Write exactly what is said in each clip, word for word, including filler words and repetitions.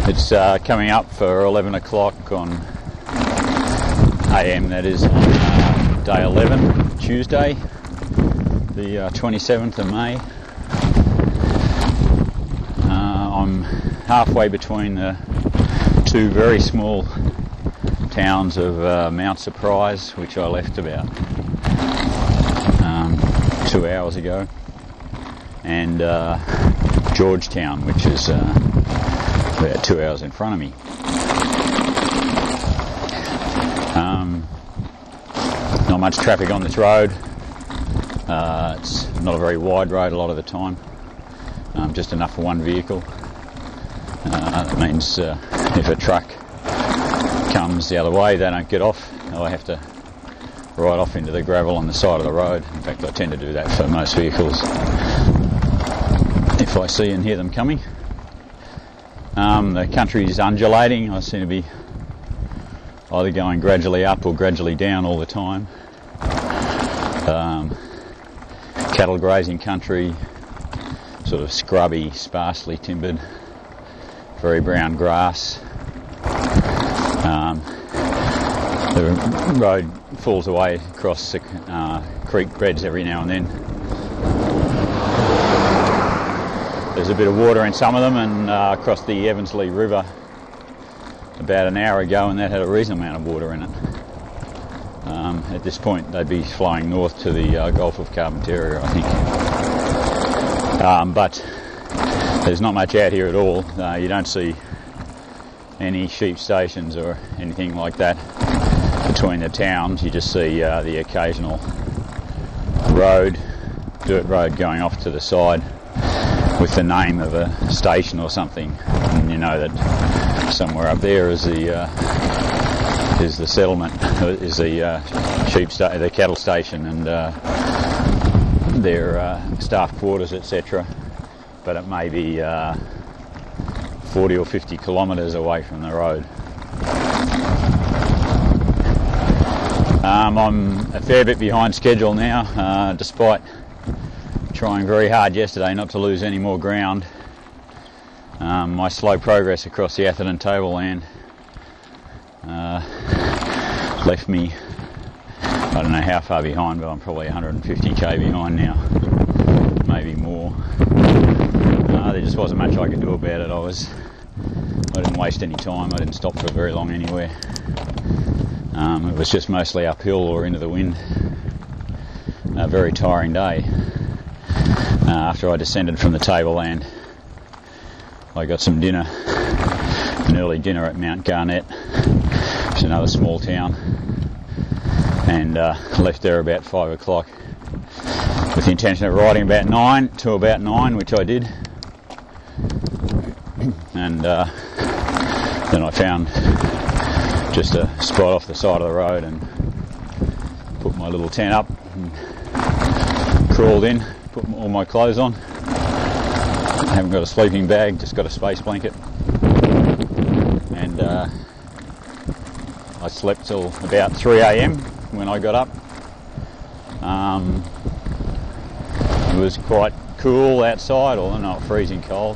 It's uh, coming up for eleven o'clock on A M, that is, on uh, day eleven, Tuesday, the uh, twenty-seventh of May. Uh, I'm halfway between the two very small towns of uh, Mount Surprise, which I left about um, two hours ago, and uh, Georgetown, which is uh, about two hours in front of me. Um, not much traffic on this road. Uh, it's not a very wide road a lot of the time, um, just enough for one vehicle. Uh, that means uh, if a truck comes the other way, they don't get off. I have to ride off into the gravel on the side of the road. In fact, I tend to do that for most vehicles if I see and hear them coming. Um, the country is undulating. I seem to be either going gradually up or gradually down all the time. Um, cattle grazing country, sort of scrubby, sparsely timbered, very brown grass. Um, the road falls away across uh, creek beds every now and then. There's a bit of water in some of them, and uh, across the Evansley River about an hour ago, and that had a reasonable amount of water in it. Um, at this point they'd be flowing north to the uh, Gulf of Carpentaria, I think. Um, but there's not much out here at all. Uh, you don't see any sheep stations or anything like that between the towns. You just see uh, the occasional road, dirt road going off to the side with the name of a station or something, and you know that somewhere up there is the uh, is the settlement, is the uh, sheep sta- the cattle station, and uh, their uh, staff quarters, et cetera. But it may be uh, forty or fifty kilometres away from the road. Um, I'm a fair bit behind schedule now, uh, despite trying very hard yesterday not to lose any more ground. Um, my slow progress across the Atherton Tableland uh, left me, I don't know how far behind, but I'm probably one hundred fifty k behind now, maybe more. Uh, there just wasn't much I could do about it. I was, I didn't waste any time. I didn't stop for very long anywhere. Um, it was just mostly uphill or into the wind. A very tiring day. Uh, after I descended from the tableland, I got some dinner, an early dinner at Mount Garnett, which is another small town, and uh, left there about five o'clock with the intention of riding about nine to about nine, which I did. And uh, then I found just a spot off the side of the road and put my little tent up and crawled in, put all my clothes on. I haven't got a sleeping bag, just got a space blanket. And uh, I slept till about three a m when I got up. Um, it was quite cool outside, although not freezing cold.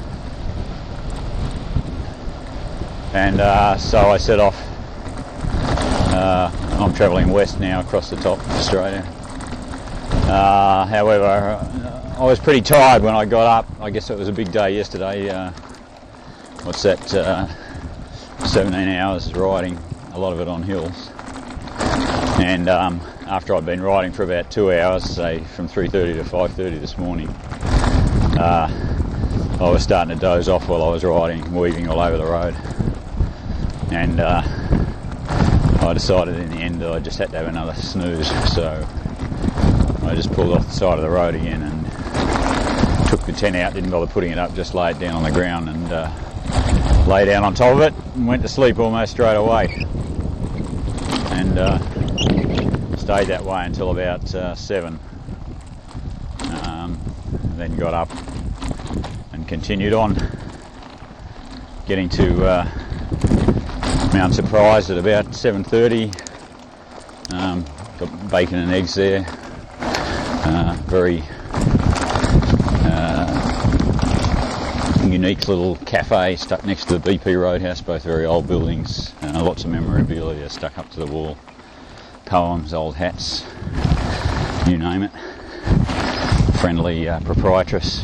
And uh, so I set off. Uh, I'm travelling west now across the top of Australia. Uh, however, I was pretty tired when I got up. I guess it was a big day yesterday. Uh, what's that? Uh, seventeen hours riding, a lot of it on hills. And um, after I'd been riding for about two hours, say from three thirty to five thirty this morning, uh, I was starting to doze off while I was riding, weaving all over the road. And uh, I decided in the end that I just had to have another snooze, so I just pulled off the side of the road again and took the tent out, didn't bother putting it up, just lay it down on the ground and uh, lay down on top of it and went to sleep almost straight away. And uh, stayed that way until about uh, seven. Um, then got up and continued on, getting to uh, Mount Surprise at about seven thirty. Um, got bacon and eggs there. Uh, very uh, unique little cafe stuck next to the B P Roadhouse, both very old buildings, uh, lots of memorabilia stuck up to the wall, poems, old hats, you name it. Friendly uh, proprietress.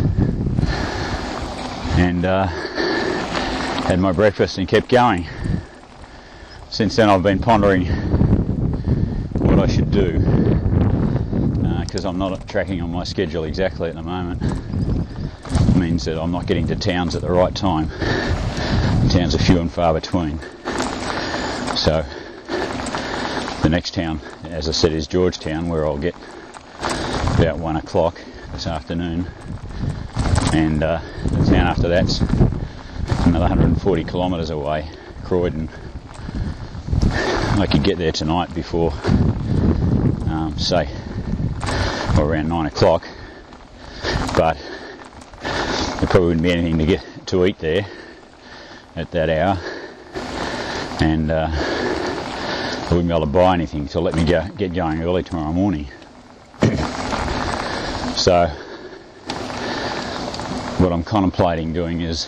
And uh, had my breakfast and kept going. Since then I've been pondering what I should do, because uh, I'm not tracking on my schedule exactly at the moment. It means that I'm not getting to towns at the right time. Towns are few and far between. So the next town, as I said, is Georgetown, where I'll get about one o'clock this afternoon, and uh, the town after that's another one hundred forty kilometres away, Croydon. I could get there tonight before, um, say, or around nine o'clock, but there probably wouldn't be anything to get to eat there at that hour, and uh, I wouldn't be able to buy anything, so let me go, get going early tomorrow morning. So what I'm contemplating doing is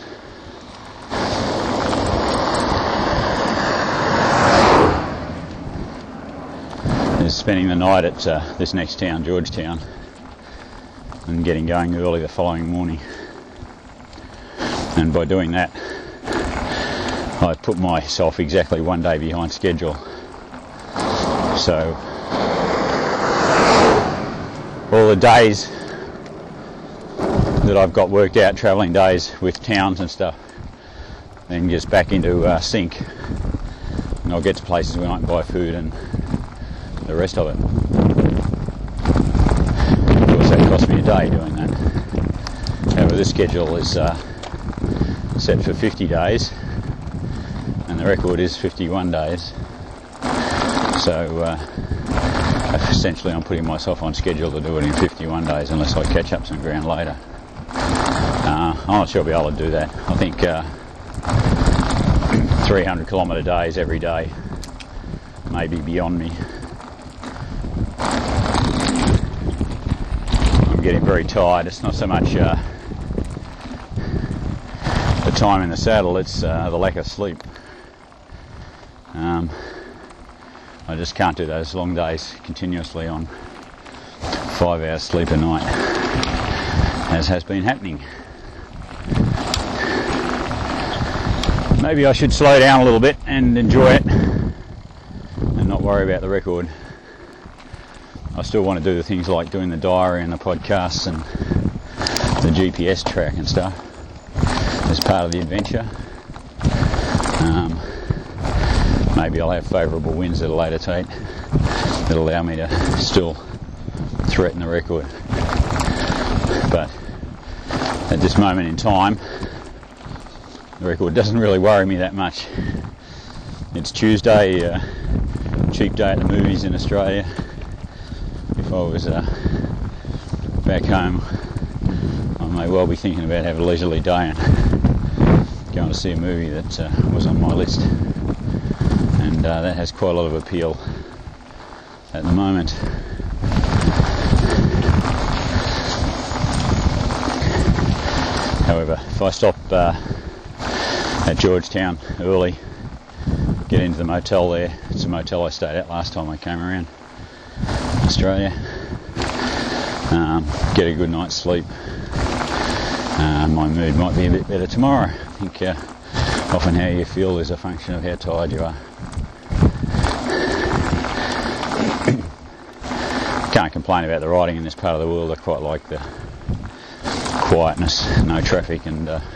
is spending the night at uh, this next town, Georgetown, and getting going early the following morning. And by doing that, I put myself exactly one day behind schedule. So all the days that I've got worked out, travelling days with towns and stuff, then just back into uh, sync, and I'll get to places where I can buy food and the rest of it. Of course, that cost me a day doing that. However, this schedule is uh, set for fifty days, and the record is fifty-one days. So uh, essentially I'm putting myself on schedule to do it in fifty-one days, unless I catch up some ground later. Uh, I'm not sure I'll be able to do that. I think uh, three hundred kilometre days every day may be beyond me. I'm getting very tired. It's not so much uh, the time in the saddle, it's uh, the lack of sleep. Um, I just can't do those long days continuously on five hours sleep a night, as has been happening. Maybe I should slow down a little bit and enjoy it and not worry about the record. I still want to do the things like doing the diary and the podcasts and the G P S track and stuff as part of the adventure. Um, maybe I'll have favourable winds at a later date that allow me to still threaten the record. But at this moment in time, the record doesn't really worry me that much. It's Tuesday, uh, cheap day at the movies in Australia. If I was uh, back home, I may well be thinking about having a leisurely day and going to see a movie that uh, was on my list. And uh, that has quite a lot of appeal at the moment. However, if I stop uh, at Georgetown early, get into the motel there, it's a motel I stayed at last time I came around Australia, um, get a good night's sleep, uh, my mood might be a bit better tomorrow. I think uh, often how you feel is a function of how tired you are. Can't complain about the riding in this part of the world. I quite like the quietness, no traffic, and uh,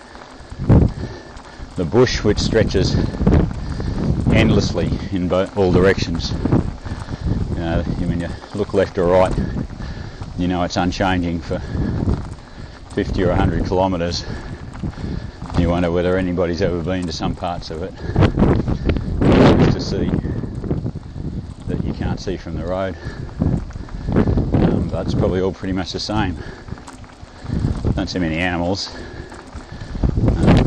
the bush, which stretches endlessly in both, all directions. You know, when you look left or right, you know it's unchanging for fifty or one hundred kilometres. You wonder whether anybody's ever been to some parts of it to see that you can't see from the road. Um, but it's probably all pretty much the same. Don't see many animals. Uh,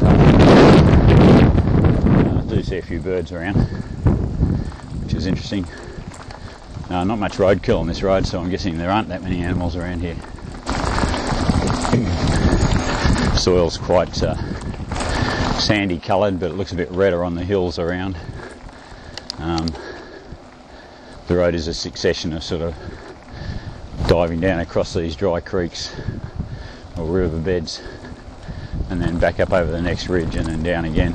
I do see a few birds around, which is interesting. Uh, not much roadkill on this road, so I'm guessing there aren't that many animals around here. soil's quite uh, sandy coloured, but it looks a bit redder on the hills around. Um, the road is a succession of sort of diving down across these dry creeks or riverbeds, and then back up over the next ridge and then down again.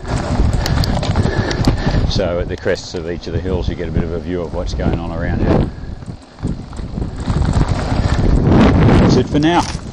So at the crests of each of the hills you get a bit of a view of what's going on around here. That's it for now.